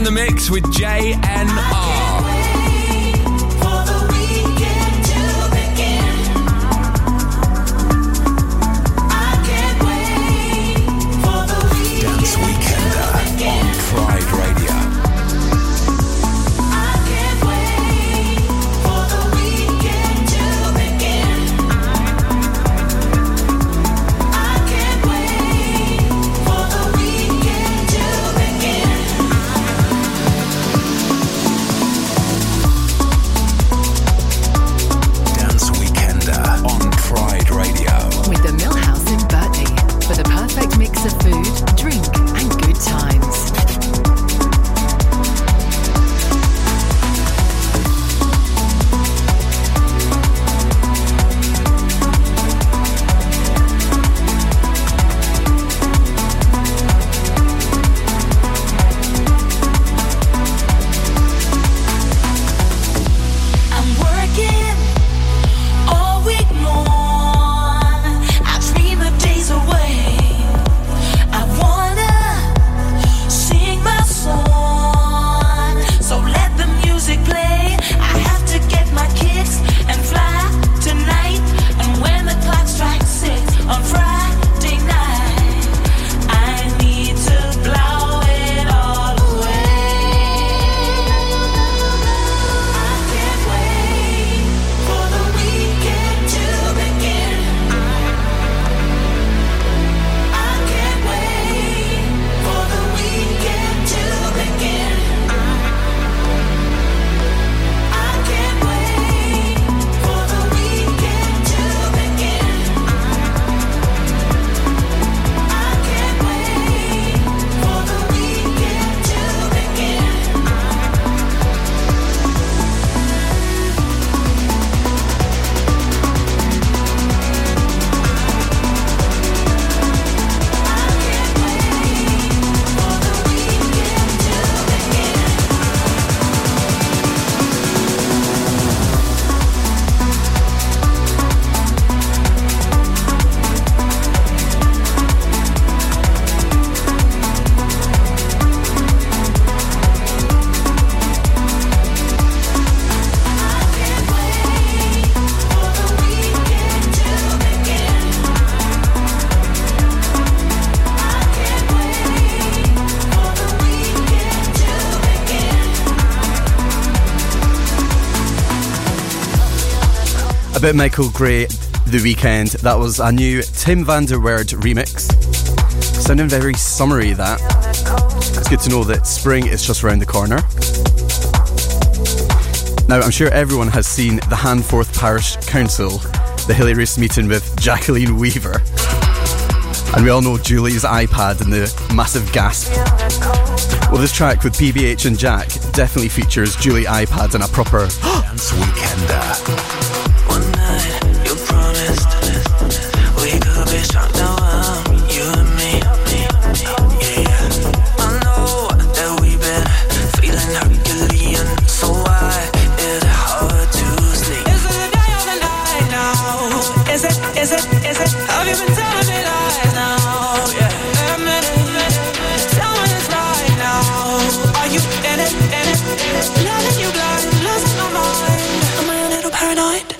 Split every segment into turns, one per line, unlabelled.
the mix with JNR. Pride Radio. Dance Weekender on Pride Radio.
With the Millhouse in Berkeley for the perfect mix of food, drink and good times.
A bit Michael Gray, The Weeknd. That was a new Tim van der Weerd remix. Sounding very summery, that. It's good to know that spring is just around the corner. Now, I'm sure everyone has seen the Hanforth Parish Council, the hilarious meeting with Jacqueline Weaver. And we all know Julie's iPad and the massive gasp. Well, this track with PBH and Jack definitely features Julie iPad and a proper Dance Weekender.
Strong now, you and me. Yeah, I know that we've been feeling Herculean, so why is it hard to sleep? Is it the day or the night now? Is it? Have you been telling me lies now? Yeah, admit it. Tell me it's right now. Are you in it? Loving you blind, losing my mind. Am I a little paranoid?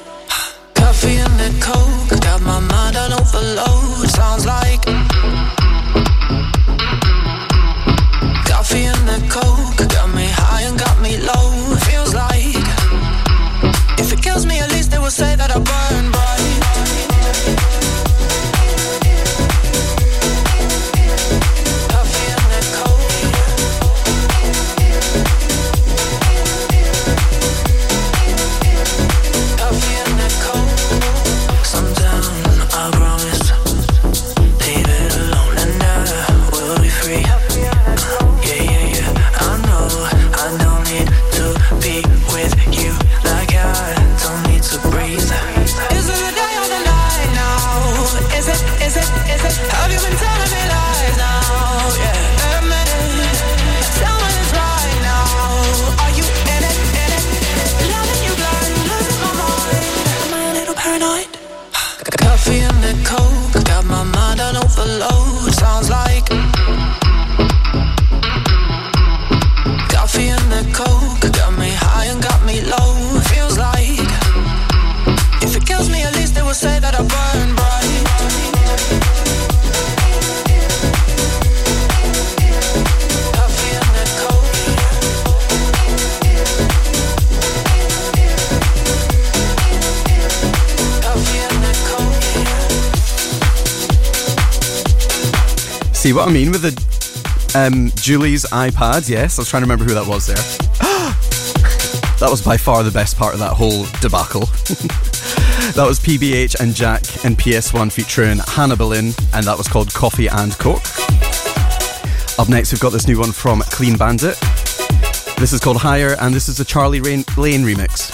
See what I mean with the Julie's iPad? Yes, I was trying to remember who that was there. That was by far the best part of that whole debacle. That was PBH and Jack and PS1 featuring Hannah Boleyn, and that was called Coffee and Coke. Up next, we've got this new one from Clean Bandit. This is called Higher, and this is a Charlie Lane remix.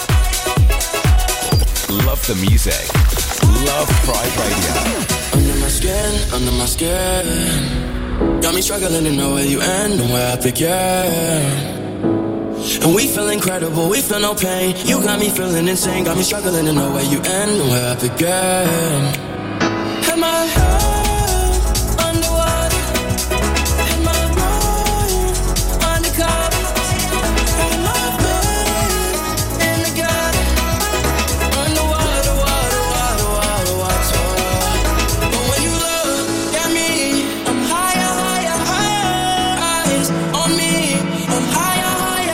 Love the music. Love Pride Radio.
Under my skin. Got me struggling to know where you end and where I begin. And we feel incredible, we feel no pain. You got me feeling insane. Got me struggling to know where you end and where I begin. Am I head underwater? Am I running undercover? Am I buried in the gutter? Underwater, water. But when you look at me, I'm higher, eyes on me. I'm higher.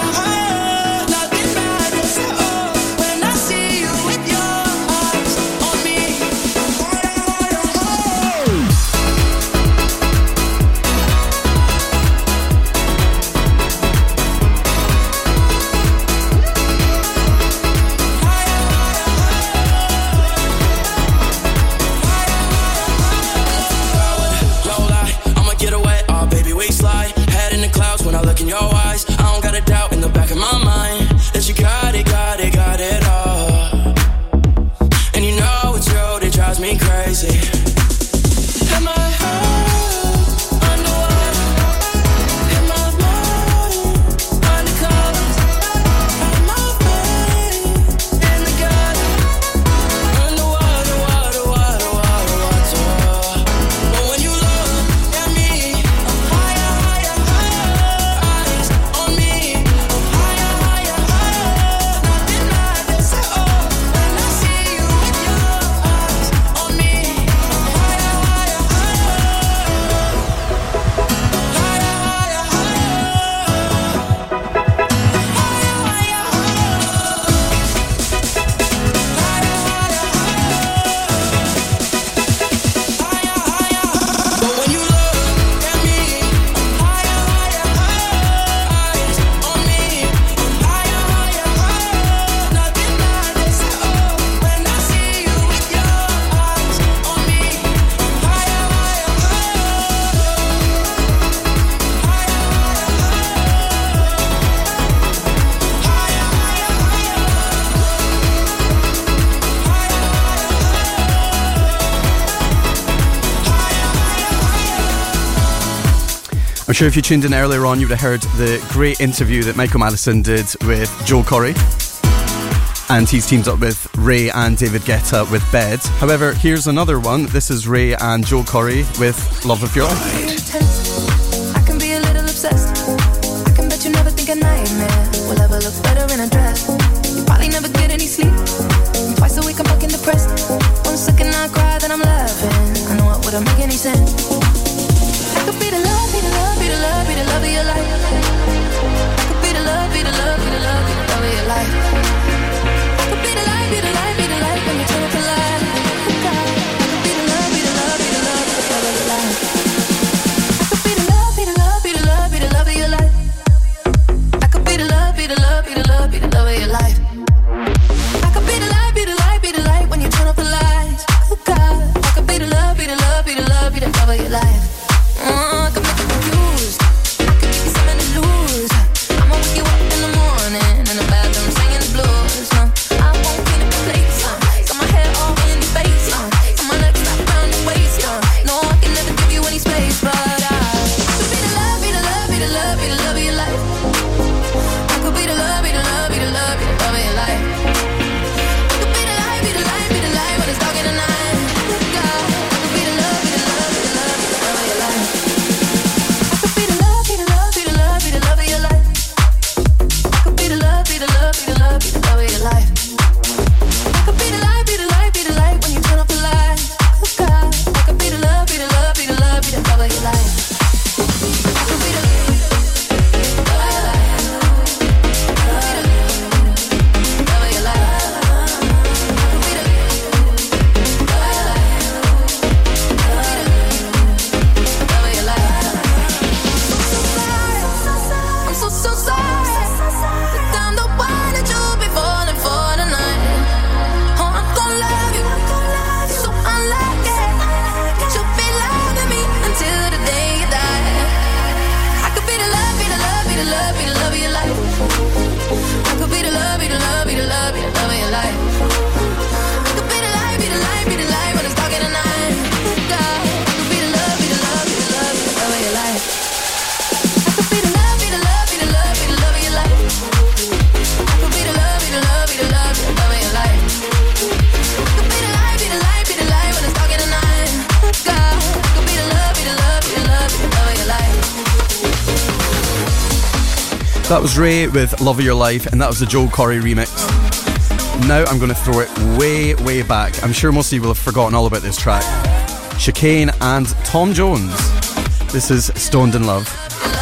In your eyes, I don't got a doubt in the back of my mind that you got it all. And you know it's you that drives me crazy. Am I head underwater? Am I running undercover? Am I buried in the gutter? Underwater, water. But when you look at me, I'm higher. On me, I'm higher. Nothing matters at all when I see you with your eyes on me. I'm higher. But when you look at me, I'm higher. Eyes on me, I'm higher. Nothing matters at all when I see you with your eyes on me. I'm
I'm sure if you tuned in earlier on, you would have heard the great interview that Michael Madison did with Joel Corry. And he's teamed up with Ray and David Guetta with Bed. However, here's another one. This is Ray and Joel Corry with Love of Your Life.
I can be a little obsessed. I can bet you never think a nightmare will ever look better in a dress. You probably never get any sleep. Twice a week I'm fucking depressed. 1 second I cry, then I'm laughing. I know it wouldn't make any sense. I could be the love, be the love, be the love, be the love of your life. I could be the love, be the love, be the love, be the love of your life. I could be the light, be the light, be the light when you turn up the light. Oh God, I could be the love, be the love, be the love, be the love of your life. I could be the love, be the love, be the love, be the love of your life. I could be the love, be the love, be the love, be the love of your life. I could be the light, be the light, be the light when you turn up the lights. Oh God, I could be the love, be the love, be the love, be the love of your life. I could make you confused. I could give you something to lose. of your life. I could be the love, be the love, be the love, be the love of your life. I could be the light, be the light, be the light when it's dark in the night. God, I could be the love, be the love, be the love, be the love of your life. I could be the love, be the love, be the love, be the love of your life. I could be the love, be the love, be the love, be the love of your life. I could be the light, be the light, be the light when it's dark in the night. God, I could be the love, be the love, be the love, be the love of your life.
That was Ray with Love of Your Life, and that was the Joel Corry remix. Now I'm going to throw it way, way back. I'm sure most of you will have forgotten all about this track. Chicane and Tom Jones. This is Stoned in Love.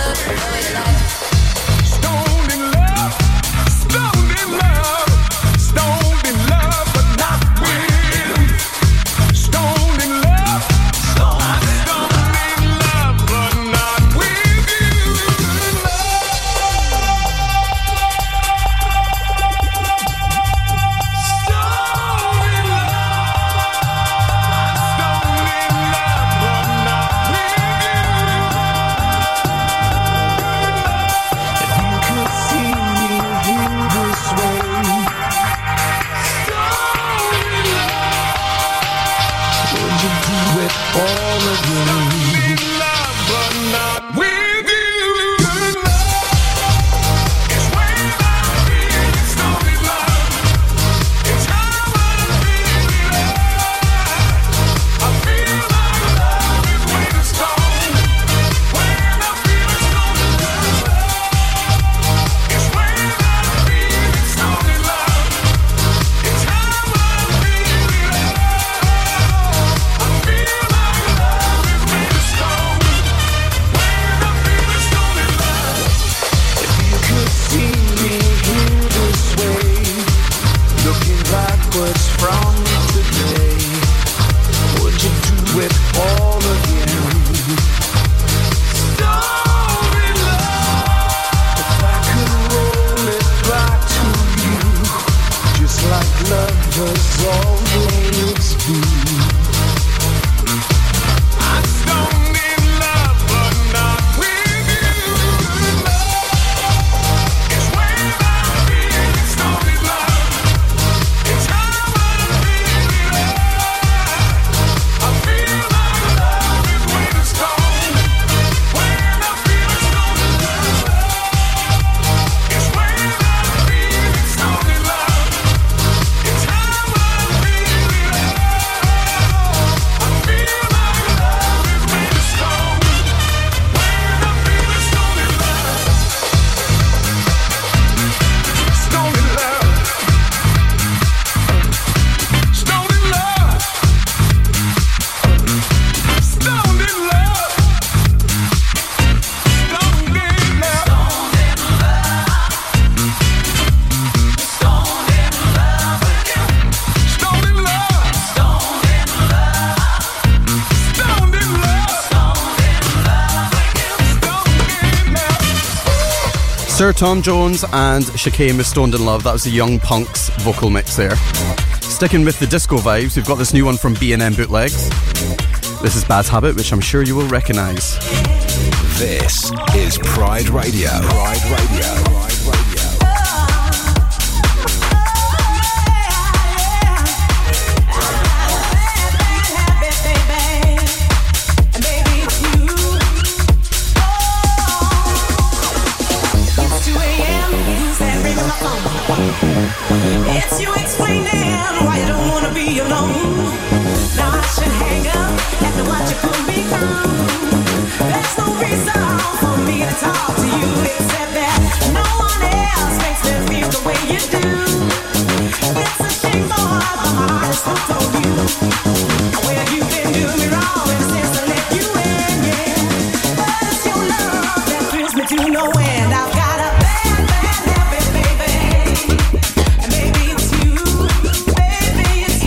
Sir Tom Jones and Chicane with Stoned in Love. That was the Young Punks vocal mix there. Sticking with the disco vibes, we've got this new one from B&M Bootlegs. This is Bad Habit, which I'm sure you will recognise.
This is Pride Radio. Pride Radio. Pride Radio.
It's you explaining why you don't wanna be alone. Now I should hang up after what you could become. There's no reason for me to talk to you except that no one else makes me feel the way you do. It's a shame, boy, but my heart is hooked on you. Well, you've been doing me wrong ever since I let you in, yeah. But it's your love that thrills me to no end. I've got a bad habit, baby. And maybe it's you, baby, it's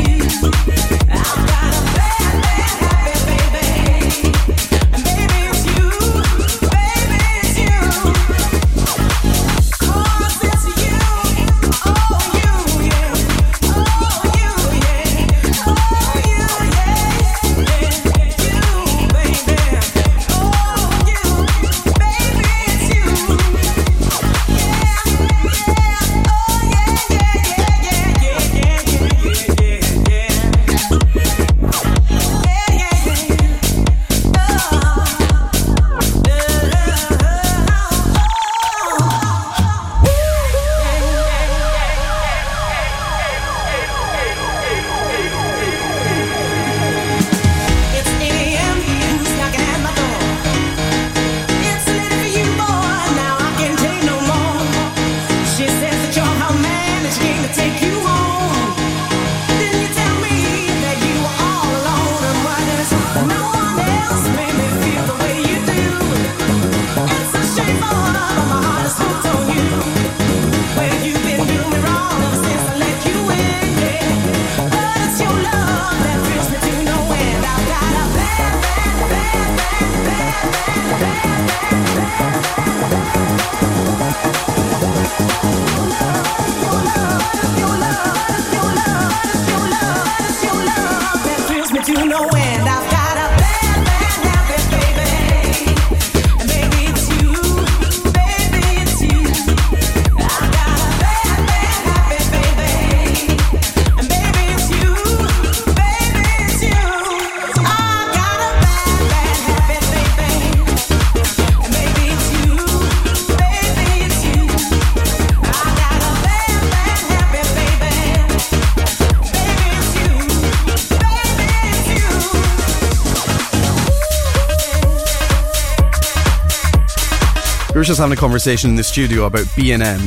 were just having a conversation in the studio about B&M.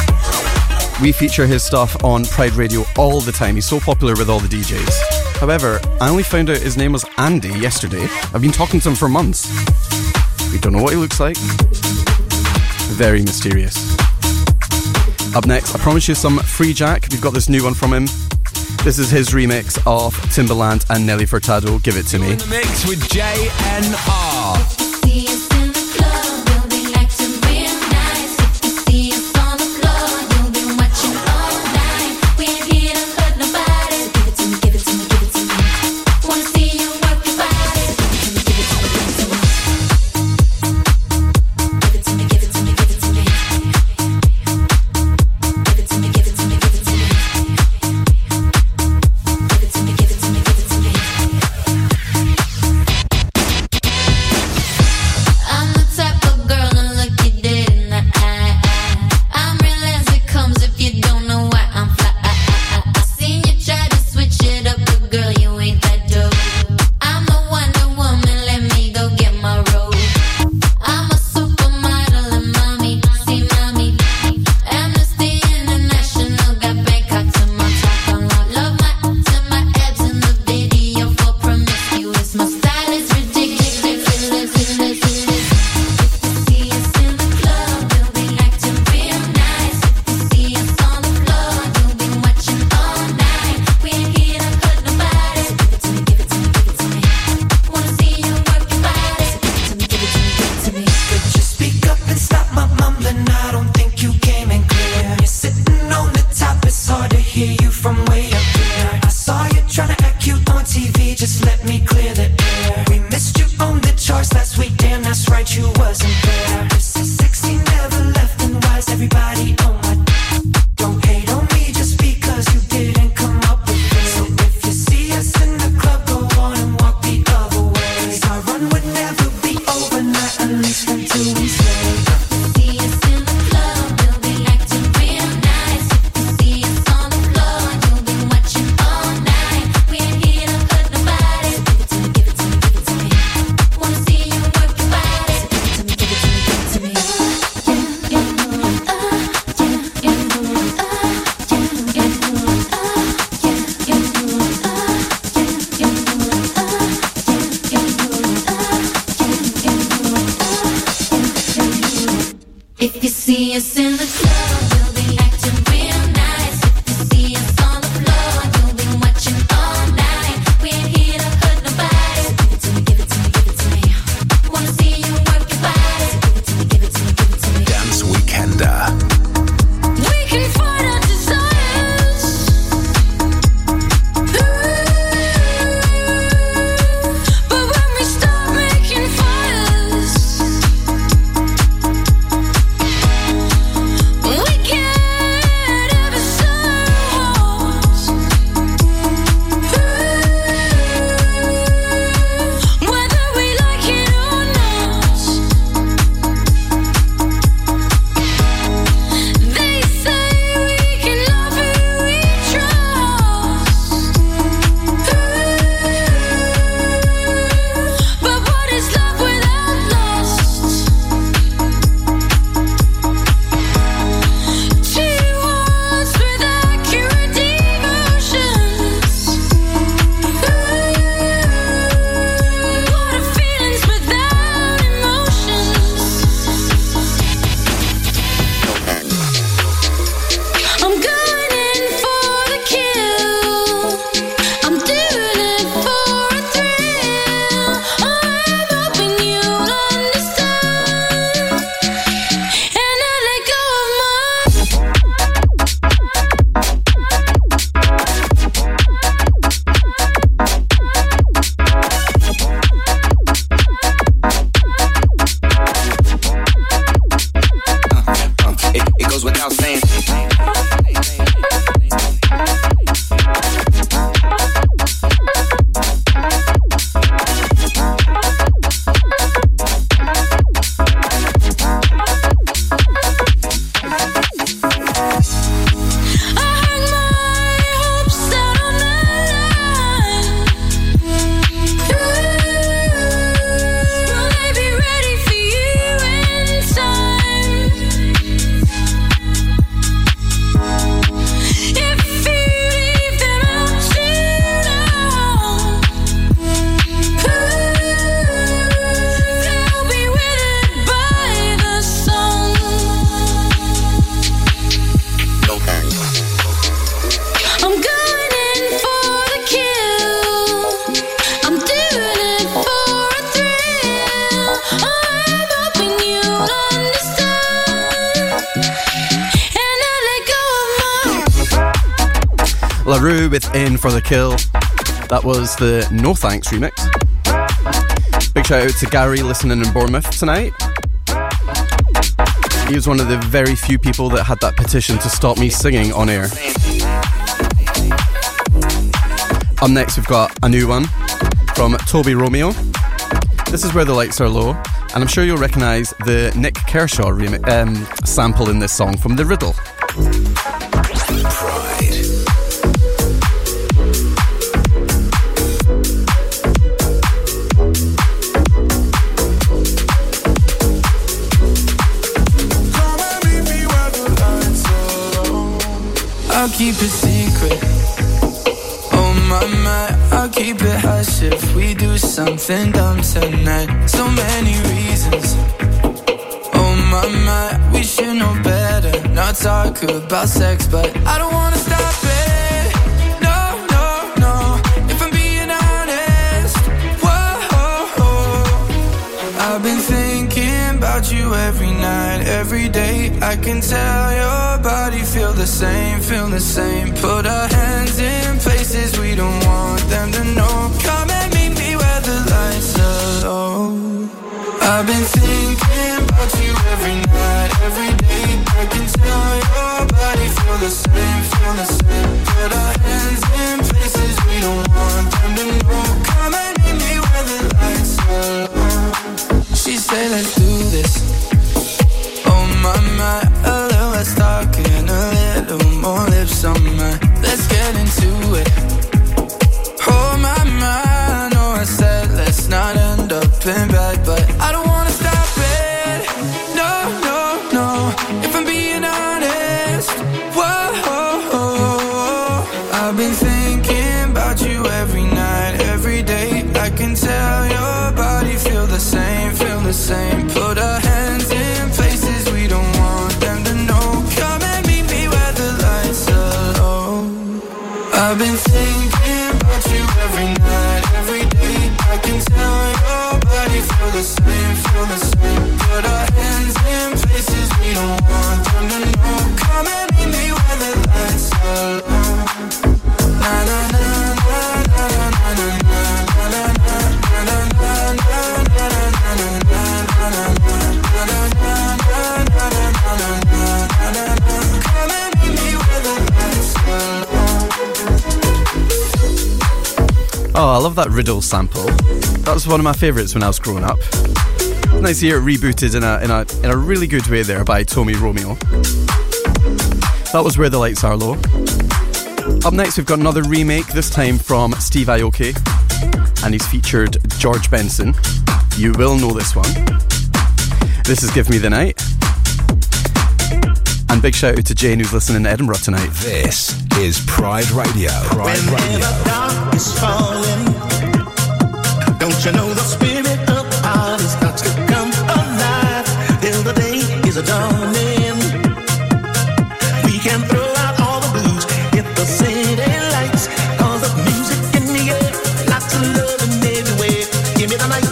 We feature his stuff on Pride Radio all the time. He's so popular with all the DJs. However, I only found out his name was Andy yesterday. I've been talking to him for months. We don't know what he looks like. Very mysterious. Up next, I promise you some Free Jack. We've got this new one from him. This is his remix of Timbaland and Nelly Furtado, Give It To Me.
In the mix with JNR.
Will they be ready for you in time?
LaRue with In for the Kill. That was the No Thanks remix. Big shout out to Gary listening in Bournemouth tonight. He was one of the very few people that had that petition to stop me singing on air. Up next we've got a new one from Toby Romeo. This is Where the Lights Are Low, and I'm sure you'll recognise the Nick Kershaw sample in this song from The Riddle.
I'll keep it secret. Oh my, I'll keep it hush if we do something dumb tonight. So many reasons. Oh my, we should know better. Not talk about sex, but I don't wanna stop it. No, no, no. If I'm being honest, whoa. I've been thinking about you every night, every day. I can tell your body feel the same, feel the same. Put our hands in places we don't want them to know. Come and meet me where the lights are low. I've been thinking about you every night, every day. I can tell your body feel the same, feel the same. Put our hands in places we don't want them to know. Come and meet me where the lights are low. She said let's do this. Oh my, a little less talking, a little more lips on mine. Let's get into it. Oh my, I know I said let's not end up in bed, but I don't wanna stop it. No, no, no. If I'm being honest, whoa. I've been thinking about you every night, every day. I can tell your body feel the same, feel the same. Put our hands in places we don't want them to know. Come and meet me where the lights are low. I've been thinking about you every night, every day. I can tell your body feel the same, feel the same. Put our hands in places we don't want them to know. Come and meet me where the lights are low. Na na na na na na na na na na na
Oh, I love that Riddle sample. That was one of my favourites when I was growing up. Nice to hear it rebooted in a really good way there by Toby Romeo. That was Where the Lights Are Low. Up next we've got another remake, this time from Steve Aoki, and he's featured George Benson. You will know this one. This is Give Me the Night. And big shout out to Jane who's listening in Edinburgh tonight.
This is Pride Radio. Pride
Whenever
Radio.
dark is falling, don't you know the spirit of the party's got to come alive till the day is dawning. We can throw out all the blues, hit the city lights, cause the music in the air, lots of love in everywhere. Give me the night.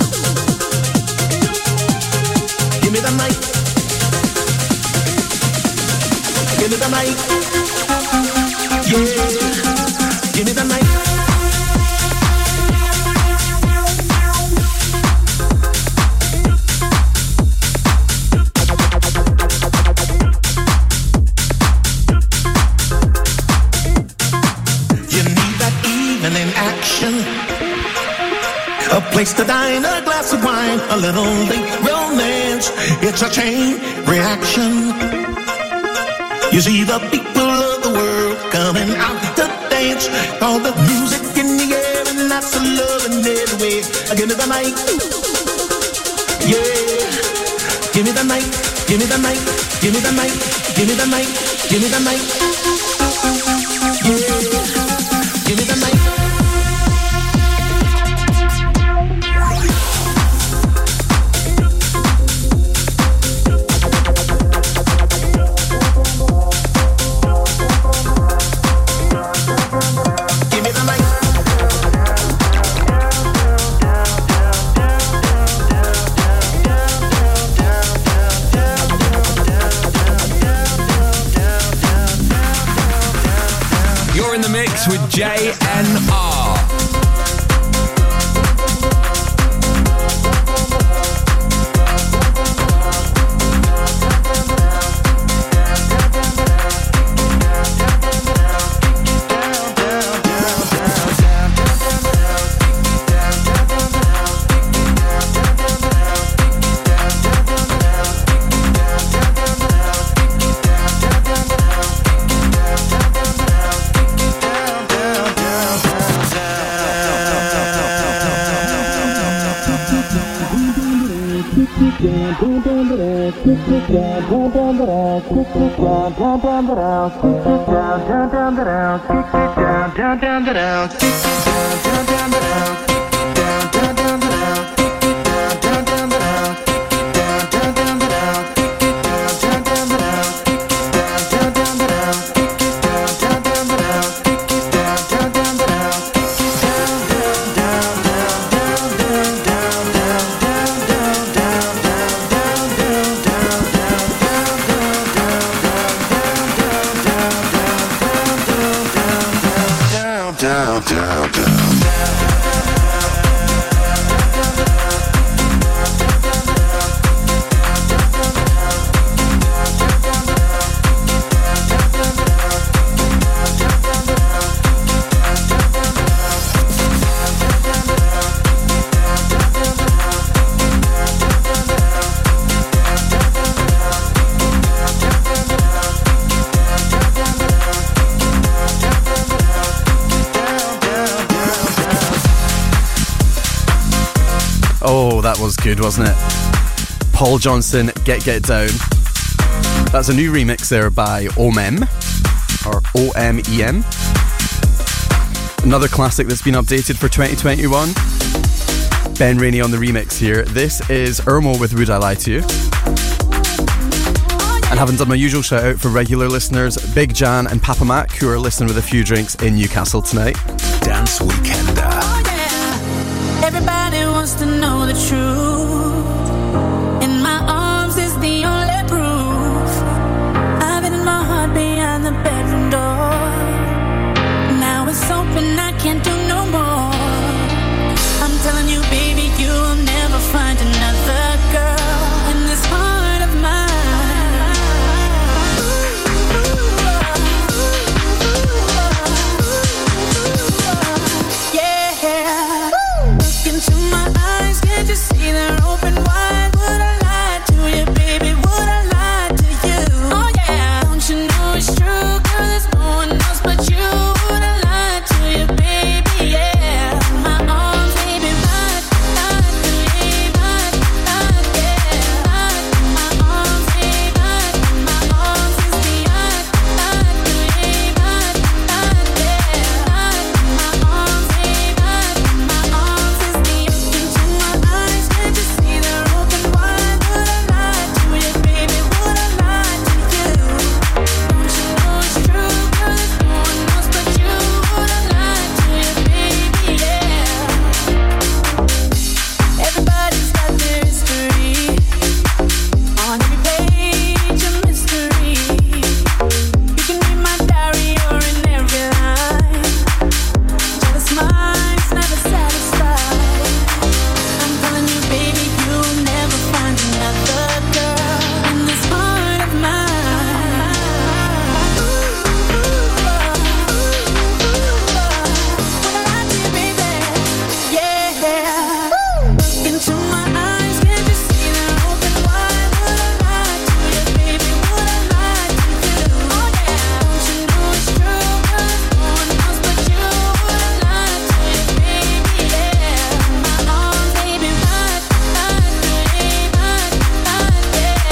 Give me the night. Give me the night. Yeah. Give me the night. A place to dine, a glass of wine, a little late romance. It's a chain reaction. You see the people of the world coming out to dance. All the music in the air and lots of love in every way. Give me the night. Yeah. Give me the night. Give me the night. Give me the night. Give me the night. Give me the night. Yeah. Give me the night.
Mix with JNR.
That was good, wasn't it? Paul Johnson, Get Down. That's a new remix there by OMEM, or OMEM. Another classic that's been updated for 2021. Ben Rainey on the remix here. This is Irmo with Would I Lie to You? And having done my usual shout out for regular listeners, Big Jan and Papa Mac, who are listening with a few drinks in Newcastle tonight.
Dance Weekender.
Oh yeah, everybody wants to know the truth. In my arms is the only proof. I've hidden my heart behind the bedroom door. Now it's open, I can't do no more. I'm telling you, baby, you'll never find another girl in this heart of mine. Can't you see they're open wide? Would I lie to you, baby? Would I lie to you? Oh yeah, don't you know it's true? 'Cause there's no one else but you. Would I lie to you, baby? Yeah, my arms, baby, right, yeah, my arms, baby, my arms is the yeah, my arms, baby, my arms is the eyes, can't you see they're open wide? Would I lie to you, baby? Would I lie to you? Don't you know it's true? 'Cause there's no one else but you. Would I lie to you, baby? Yeah. Everybody's got their history. On every page a mystery. You can read my diary or in every line. Jealous minds never satisfied. I'm telling you, baby, you'll never find another girl in this heart of mine. Would I lie to you, baby? Yeah. Look into my eyes, can't you see they're open wide? Would I lie to you, baby? Would I lie to you? Oh yeah, don't you know it's true? 'Cause there's no one else but you. Would I lie to you, baby? Yeah, my arms, baby, right, yeah, my arms, baby, my arms is the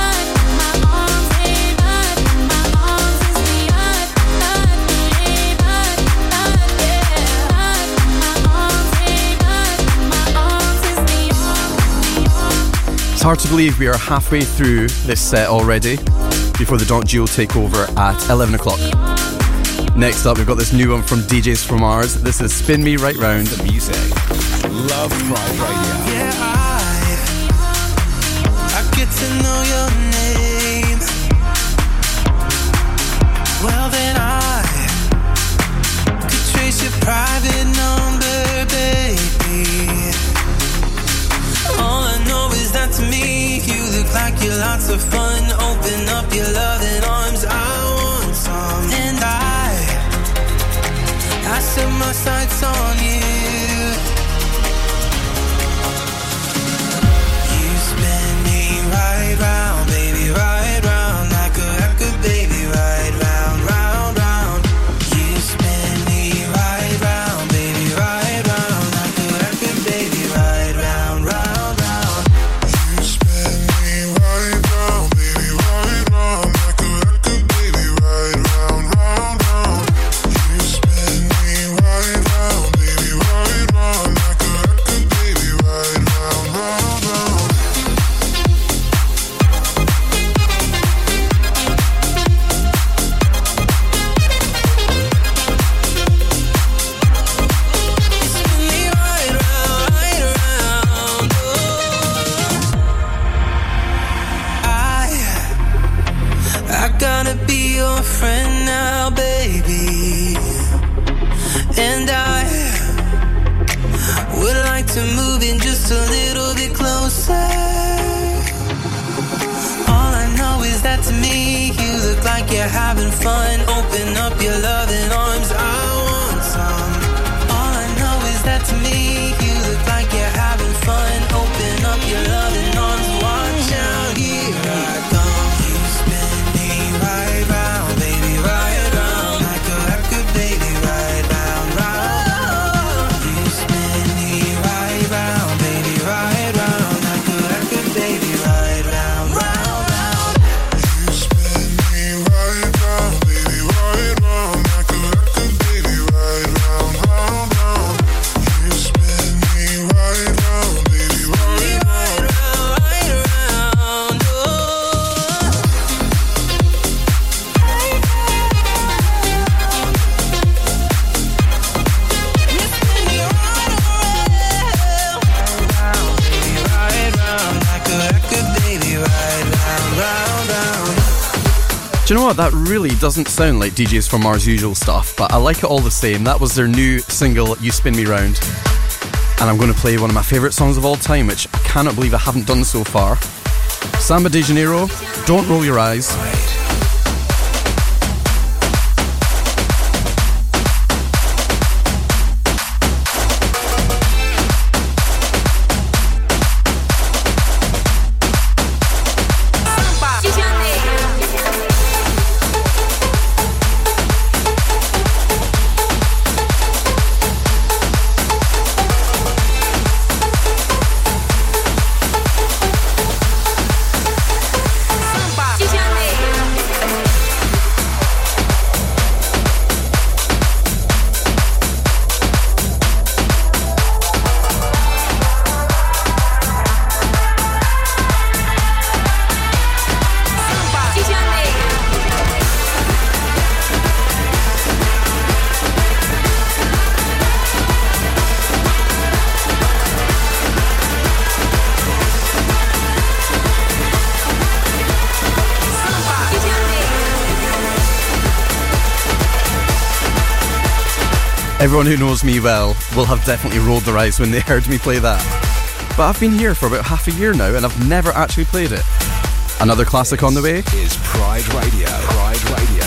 It's hard to believe we are halfway through this set already before the Don't Geo take over at 11 o'clock. Next up, we've got this new one from DJs from Mars. This is Spin Me Right Round.
The music. Love Pride Radio.
Yeah, I get to know your name. Well, then I your private number, baby. All I know is that to me, you look like you're lots of fun. Open up your loving arms, I want some. And I set my sights on you. You spin me right round, baby, right round. Like a record, baby, right round, round, round. You spin me right round, baby, right round. Like a record, baby, right round, round, round. You spin me right round, baby, right round. Like a record, baby, right round, round, round. You spin me right round, baby, right round. Like a record, baby, right round, round, round. I gotta be your friend now, baby. And I would like to move in just a little bit closer. All I know is that to me, you look like you're having fun. Open up your loving arms, I want some. All I know is that to me, you look like you're having fun. Open up your loving arms, watch out, here I come. You spin me right round, baby, right round. Like a record, baby, right round, round. You spin me right round, baby, right round. Like a record, baby, right round, round, round. You spin me right round, baby, right round. Like a record, baby, right round, round, round. You spin me right round, baby, right round, right round, oh. You spin me right around, baby, right round. Like a record, baby, right round, round, round.
Do you know what? That really doesn't sound like DJs from Mars Usual stuff, but I like it all the same. That was their new single, You Spin Me Round. And I'm going to play one of my favourite songs of all time, which I cannot believe I haven't done so far. Samba de Janeiro, Don't Roll Your Eyes. Everyone who knows me well will have definitely rolled their eyes when they heard me play that. But I've been here for about half a year now and I've never actually played it. Another classic on the way
is Pride Radio. Pride Radio.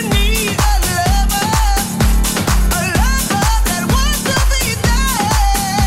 That wants to be there.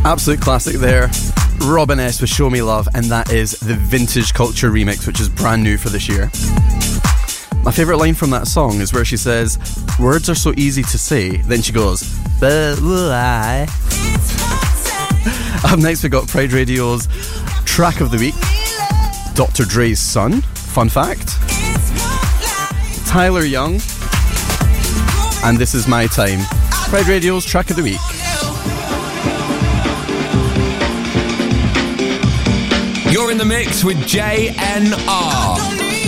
Absolute classic there. Robin S with Show Me Love, and that is the Vintage Culture remix, which is brand new for this year. My favourite line from that song is where she says, "Words are so easy to say," then she goes, "But will I?" Up next we got Pride Radio's track of the week, Dr. Dre's Son, fun fact, Tyler Young, and This Is My Time. Pride Radio's track of the week.
You're in the mix with JNR.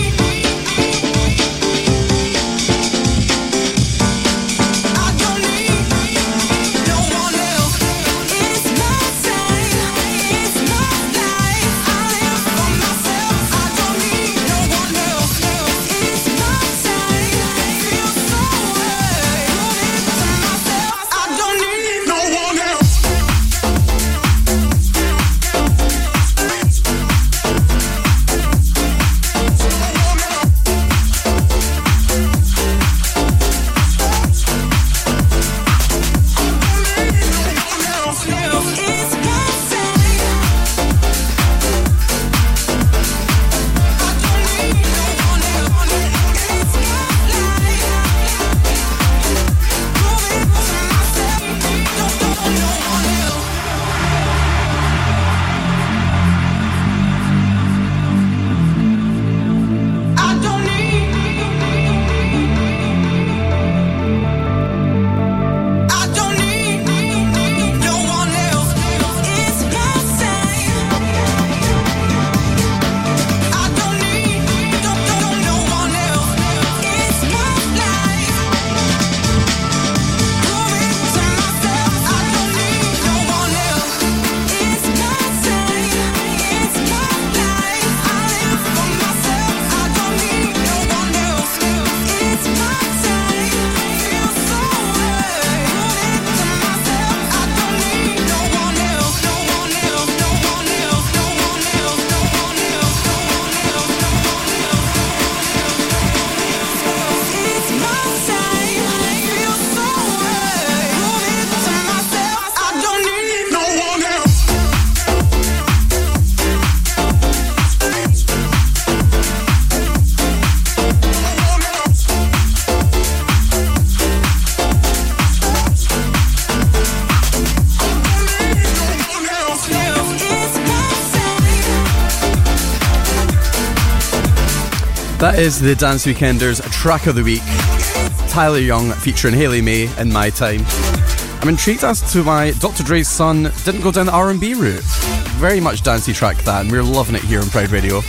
That is the Dance Weekenders track of the week, Tyler Young featuring Hayley May in My Time. I'm intrigued as to why Dr. Dre's Son didn't go down the R&B route. Very much dancey track that, and we're loving it here on Pride Radio.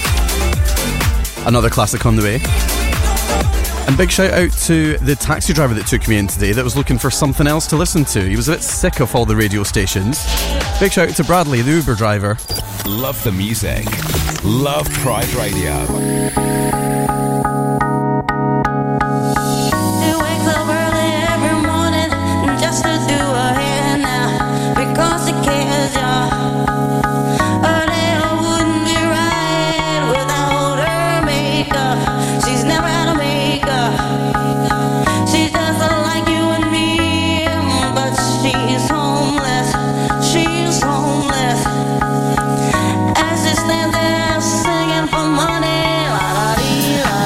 Another classic on the way. And big shout out to the taxi driver that took me in today that was looking for something else to listen to. He was a bit sick of all the radio stations. Big shout out to Bradley, the Uber driver.
Love the music. Love Pride Radio.
As they stand there singing for money, la la dee la.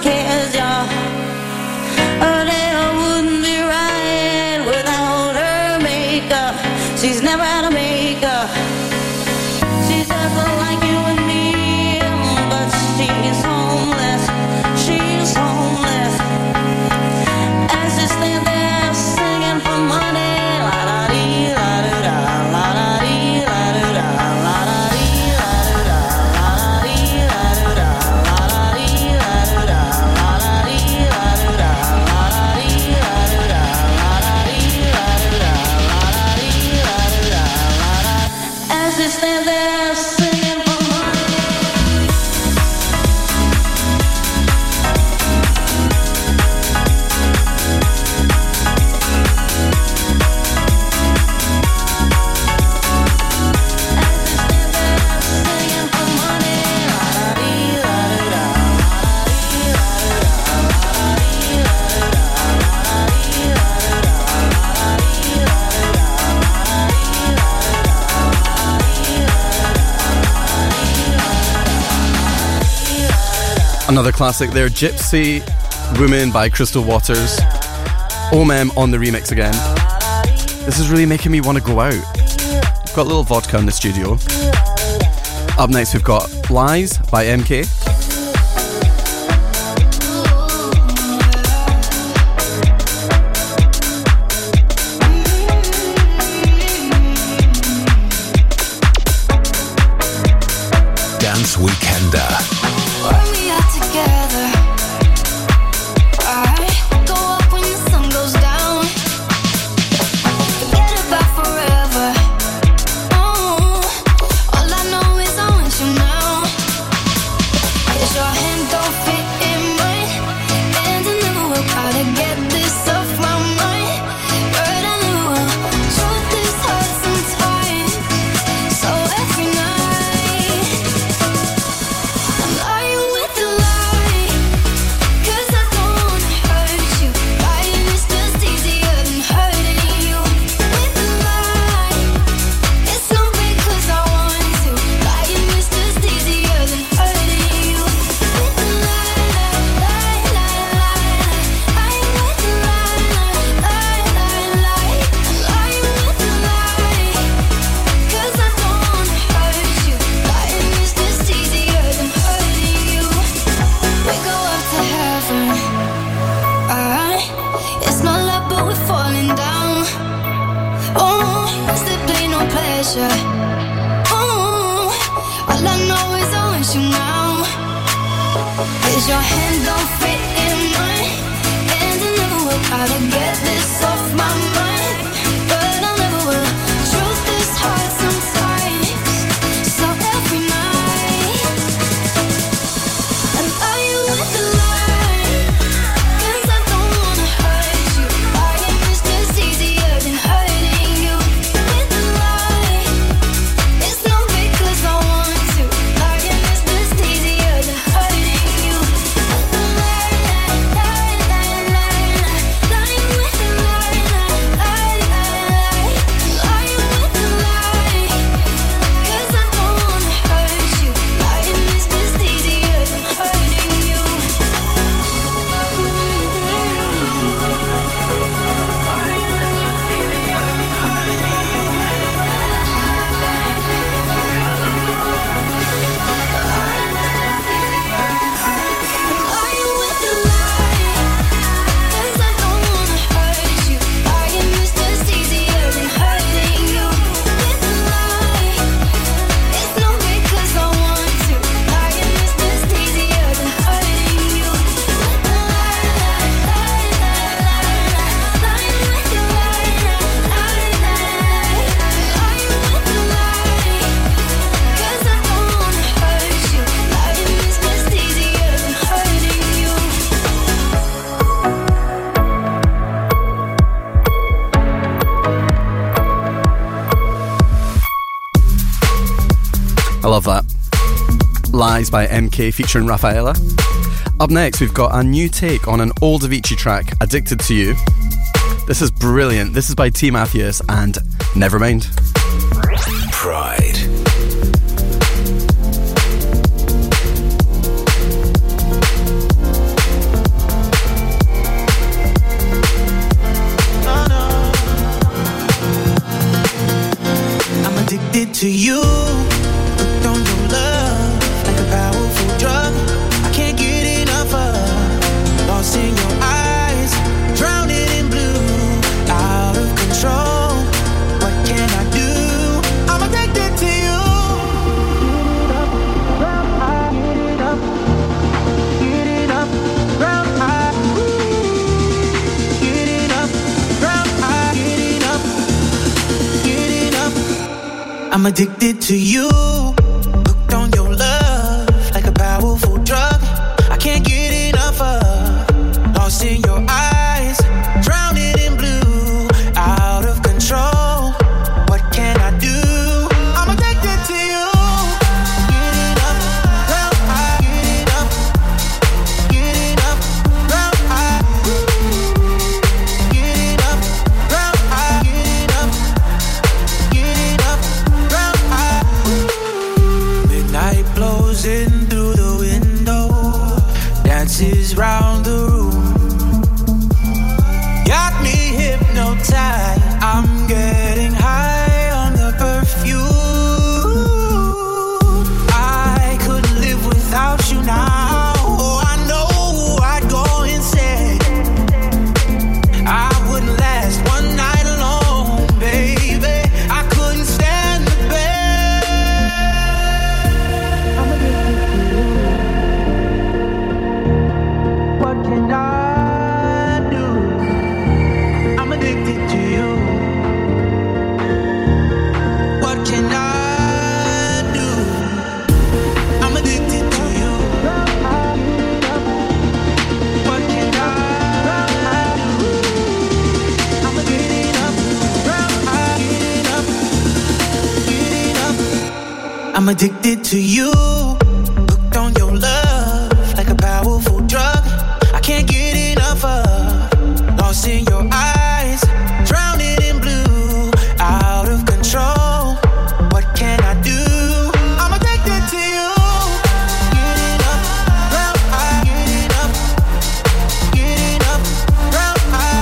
cares, y'all. Her hair wouldn't be right without her makeup. She's never had a makeup. She's just like you and me, but she's homeless. She's homeless. And she stands there singing for money. La da dee, la da da, la da dee, la da da, la da dee, la da da, la da dee, la da da, la da dee, la da da, la da dee, la da da, la da dee, la da da, la da dee, la da da, la da dee, la da da, la da. As she stands there singing for money.
Another classic there, Gypsy Woman by Crystal Waters. OMM on the remix again. This is really making me want to go out. I've got a little vodka in the studio. Up next we've got Lies by MK.
Dance Weekender.
When we are together, I go up when the sun goes down. Forget about forever. Oh, all I know is I want you now. 'Cause your hand don't fit in mine, and I never will try to get this off my mind. But I know truth is hard sometimes. So every night I'm lying with the lie, 'cause I don't wanna hurt you. Lying is just easier than hurting you. With the lie, it's not because I want to. Lying is just easier than hurting you. With the lie, lie, lie, lie, lying with the lie, lie, lie, lie. I'm lying with the lie, 'cause I don't wanna hurt you. Lying is just easier than hurting you. We go up to heaven, alright. It's not love, but we're falling down. Oh, simply no pleasure. Oh, all I know is I want you now. 'Cause your hand don't fit in mine, and I never will try to get this off my mind. But I never will. Truth is hard sometimes. So every night I'm lying with the lie, 'cause I don't wanna hurt you. Lying is just easier than hurting you. With the lie, it's not because I want to. Lying is just easier than hurting you. With the lie, lie, lie, lie, lie, lying with the lie, lie, lie, lie, lying with the lie, 'cause I don't wanna hurt you. Lying is just easier than hurting you. Lying with the lie, 'cause I don't wanna hurt you. Lying is just easier than hurting you. With the lie, it's not because I want to. Lying is just easier than hurting you. With the lie, lie, lie, lie, lying with the lie, lie, lie, lying with the lie, 'cause I don't wanna hurt you. Lying is just easier than hurting you.
I love that. Lies by MK featuring Rafaela. Up next, we've got a new take on an old Avicii track, Addicted to You. This is brilliant. This is by T. Mathias and Nevermind.
Pride.
addicted to you. Hooked on your love like a powerful drug. I can't get enough of. Lost in your eyes, drowning in blue. Out of control. What can I do? I'm addicted to you. Get it up, well, I get it up. Get it up, well, I get it up, well, I get it up. Get it up, well, I midnight blows in through the window, dances round the room. Got me hypnotized. I'm getting high on the perfume. I couldn't live without you now. I know I'd go insane. I wouldn't last one night alone, baby. I couldn't stand the pain. What can I do? I'm addicted to you. What can I do? I'm addicted to you. What can I do? I'ma get it up, get it up, get it up. I'm addicted to you. Hooked on your love like a powerful drug. I can't get enough of. Lost in your eyes, drowning in blue. Out of control. What can I do? I'm addicted to you. Get it up, well, I get it up. Get it up, well, I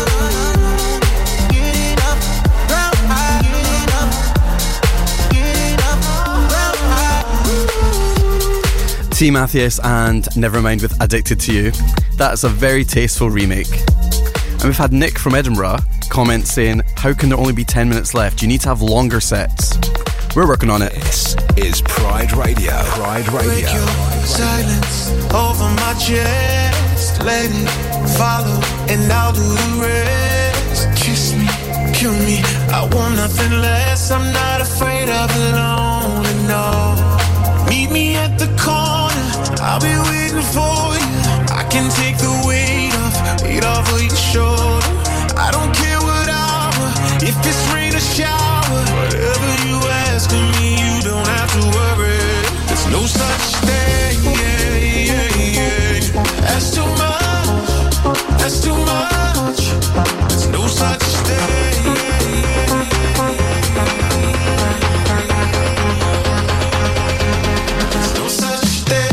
get it up, well, I get it up. Get it up, well, I
T. Mathias and Nevermind with Addicted to You. That's a very tasteful remake. And we've had Nick from Edinburgh comment saying, how can there only be 10 minutes left? You need to have longer sets. We're working on it.
This is Pride Radio. Pride
break
Radio.
your silence over my chest. Let it follow and I'll do the rest. Kiss me, kill me, I want nothing less. I'm not afraid of alone, and no. Meet me at the corner, I'll be waiting for you. I can take the weight off of your shoulder. I don't care what hour, if it's rain or shower. Whatever you ask of me, you don't have to worry. There's no such thing, that's too much, that's too much. There's no such thing. There's no such thing.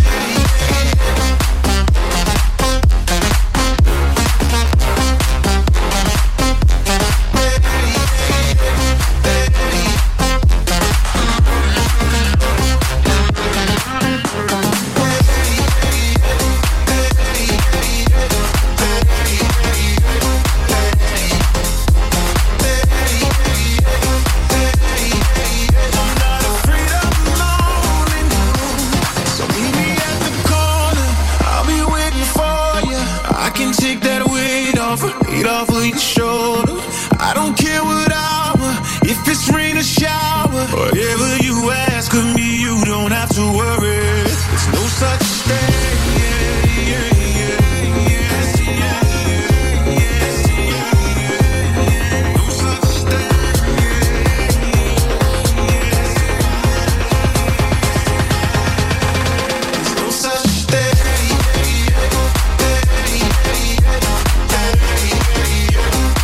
Off of your shoulder. I don't care what hour, if it's rain or shower. Whatever you ask of me, you don't have to worry. There's no such thing. No such thing. There's no such thing.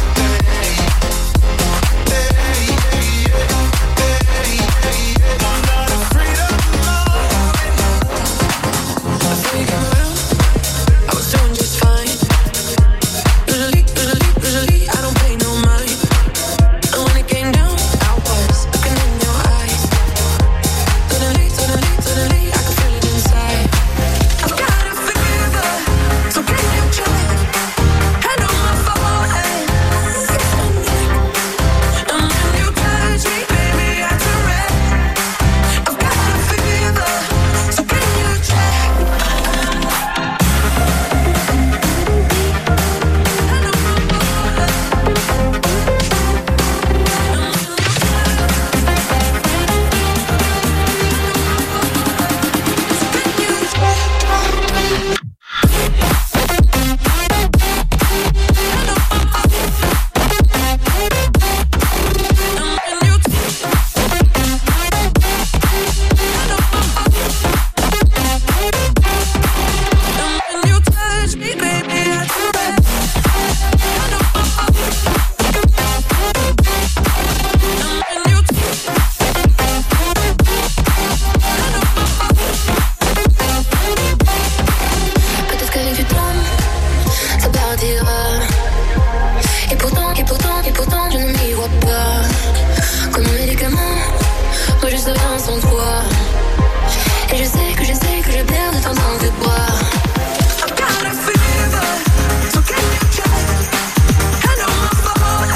sans toi. Et je sais que je perds de temps en de boire.
I've got a fever, so can you check? Hand on my phone,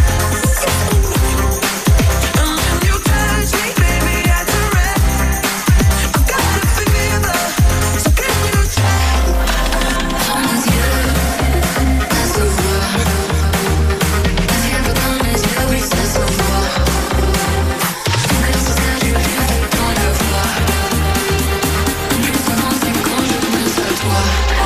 and when you touch me, baby, I direct. I've got a fever, so can you check?
Dans mes yeux, ça se voit. La fièvre dans mes yeux, oui, ça se voit. Ton cœur se serre du rire dans la voix. Plus ça m'entraîne quand je pense à toi.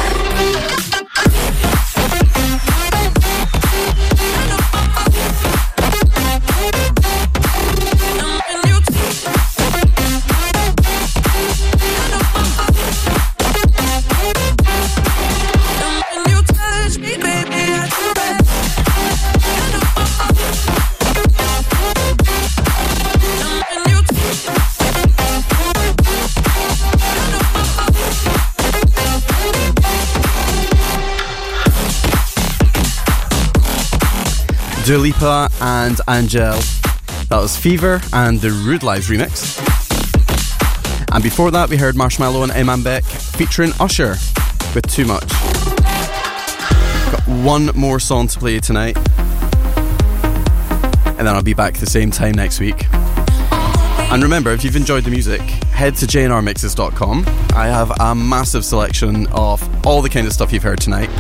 Dua Lipa and Angel. That was Fever and the Rude Lives remix. And before that we heard Marshmallow and Iman Beck featuring Usher with Too Much. Got one more song to play tonight, and then I'll be back the same time next week. And remember, if you've enjoyed the music, head to jnrmixes.com. I have a massive selection of all the kind of stuff you've heard tonight.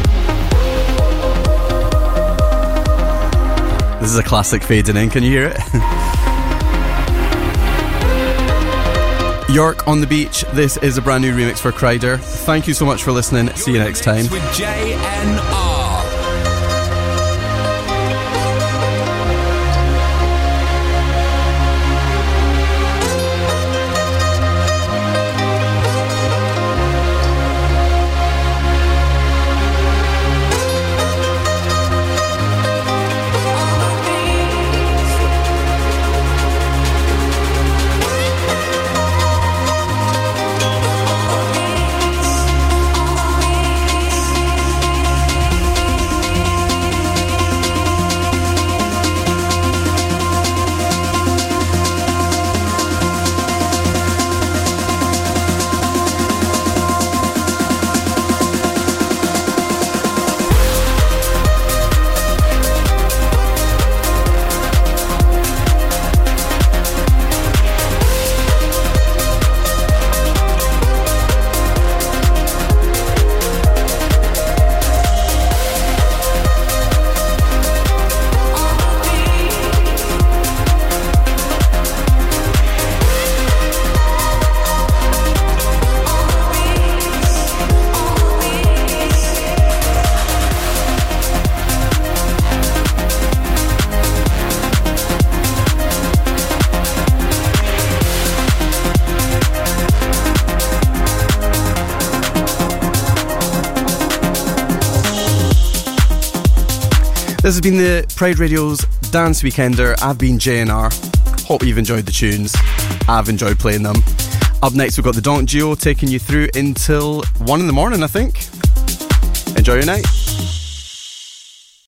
This is a classic fading in, can you hear it? York on the Beach, this is a brand new remix for Kryder. Thank you so much for listening. See you next time.
With JNR.
This has been the Pride Radio's Dance Weekender. I've been JNR. Hope you've enjoyed the tunes. I've enjoyed playing them. Up next we've got the Donk Duo taking you through until 1 in the morning, I think. Enjoy your night.